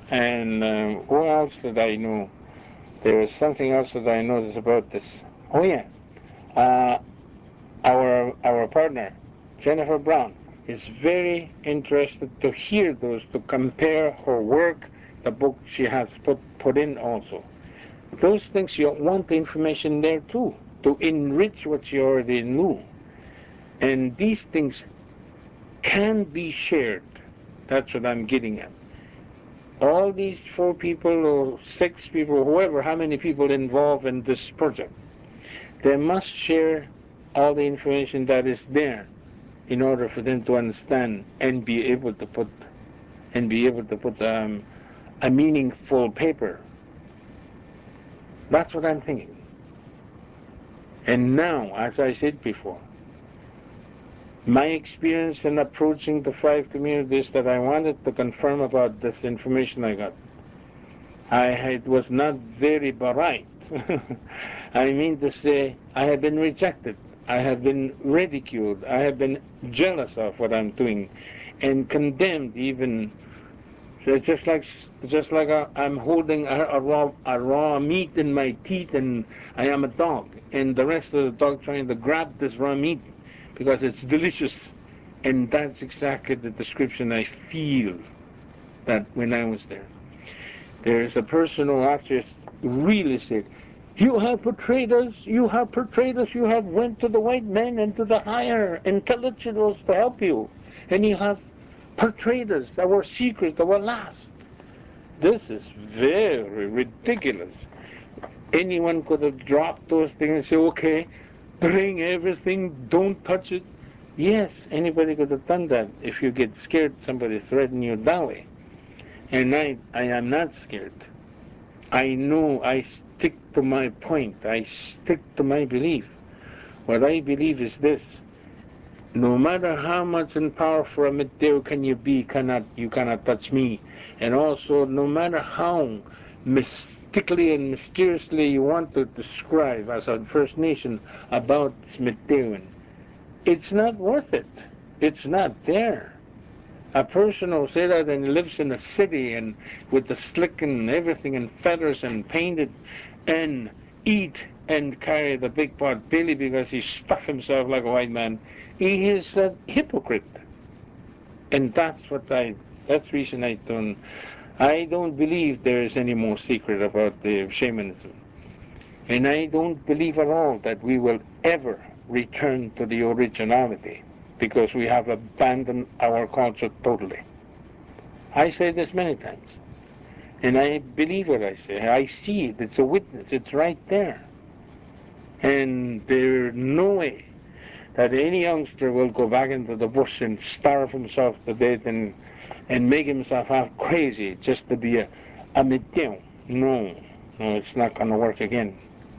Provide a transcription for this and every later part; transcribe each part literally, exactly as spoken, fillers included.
And um, what else did I know? There was something else that I noticed about this. Oh yeah, uh, our our partner Jennifer Brown is very interested to hear those, to compare her work, the book she has put put in also. Those things, you want the information there too, to enrich what you already knew. And these things can be shared. That's what I'm getting at. All these four people or six people, whoever, how many people involved in this project, they must share all the information that is there in order for them to understand and be able to put and be able to put um, a meaningful paper. That's what I'm thinking. And now, as I said before, my experience in approaching the five communities that I wanted to confirm about this information I got, I it was not very bright. I mean to say, I have been rejected. I have been ridiculed. I have been jealous of what I'm doing, and condemned even. So it's just like just like a, I'm holding a, a raw a raw meat in my teeth, and I am a dog, and the rest of the dog trying to grab this raw meat because it's delicious. And that's exactly the description I feel that when I was there. There is a person who actually really said, you have portrayed us, you have portrayed us, you have went to the white men and to the higher intellectuals to help you. And you have portrayed us, our secret, our last. This is very ridiculous. Anyone could have dropped those things and say, okay, bring everything, don't touch it. Yes, anybody could have done that if you get scared somebody threaten you that way. And I, I am not scared. I know I stick to my point. I stick to my belief. What I believe is this. No matter how much in power for a Meteo can you be, cannot you cannot touch me. And also, no matter how mystically and mysteriously you want to describe as a First Nation about Meteoan, it's not worth it. It's not there. A person who say that and lives in a city and with the slick and everything and feathers and painted and eat and carry the big pot belly because he stuff himself like a white man, he is a hypocrite. And that's what I, that's the reason I don't, I don't believe there is any more secret about the shamanism. And I don't believe at all that we will ever return to the originality, because we have abandoned our culture totally. I say this many times, and I believe what I say. I see it. It's a witness. It's right there. And there's no way that any youngster will go back into the bush and starve himself to death and and make himself half crazy just to be a, a Meteo. No, no, it's not going to work again.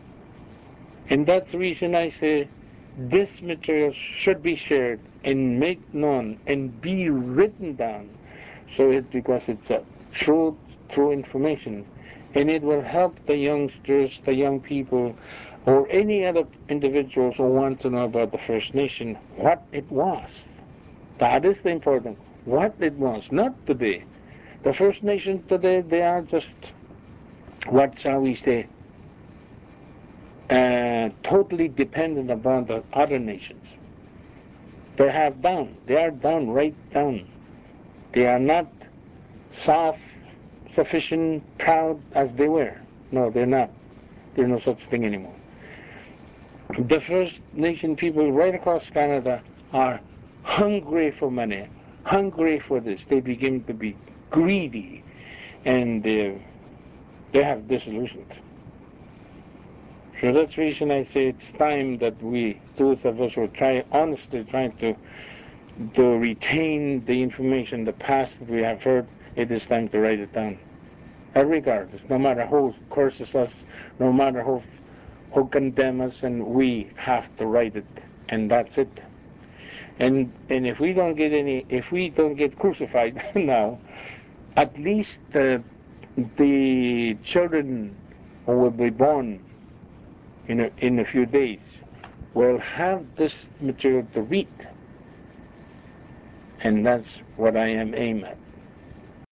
And that's the reason I say this material should be shared and made known and be written down, so it because it's a true true information, and it will help the youngsters, the young people, or any other individuals who want to know about the First Nation, what it was. That is the important. What it was, not today. The First Nation today, they are just, what shall we say, uh, totally dependent upon the other nations. They have down. They are down, right down. They are not self-sufficient, proud as they were. No, they're not. There's no such thing anymore. The First Nation people right across Canada are hungry for money, hungry for this. They begin to be greedy, and uh, they have disillusioned. So that's the reason I say it's time that we, those of us who are try, honestly trying to, to retain the information, the past that we have heard, it is time to write it down. And regardless, no matter who curses us, no matter who, who condemn us, and we have to write it, and that's it. And and if we don't get any, if we don't get crucified now, at least the the children who will be born in a, in a few days will have this material to read, and that's what I am aiming at.